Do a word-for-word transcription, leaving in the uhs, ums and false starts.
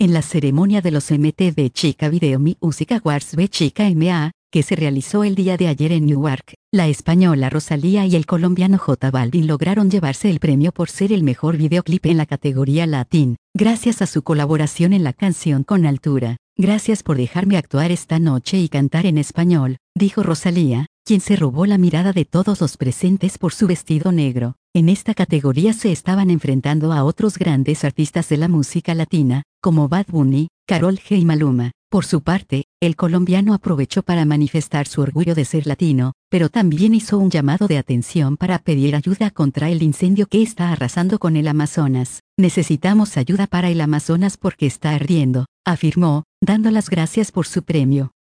En la ceremonia de los M T V Chica Video Music Awards B Chica M A, que se realizó el día de ayer en Newark, la española Rosalía y el colombiano J Balvin lograron llevarse el premio por ser el mejor videoclip en la categoría Latin, gracias a su colaboración en la canción Con Altura. Gracias por dejarme actuar esta noche y cantar en español, dijo Rosalía, quien se robó la mirada de todos los presentes por su vestido negro. En esta categoría se estaban enfrentando a otros grandes artistas de la música latina, como Bad Bunny, Karol G y Maluma. Por su parte, el colombiano aprovechó para manifestar su orgullo de ser latino, pero también hizo un llamado de atención para pedir ayuda contra el incendio que está arrasando con el Amazonas. Necesitamos ayuda para el Amazonas porque está ardiendo, afirmó, dando las gracias por su premio.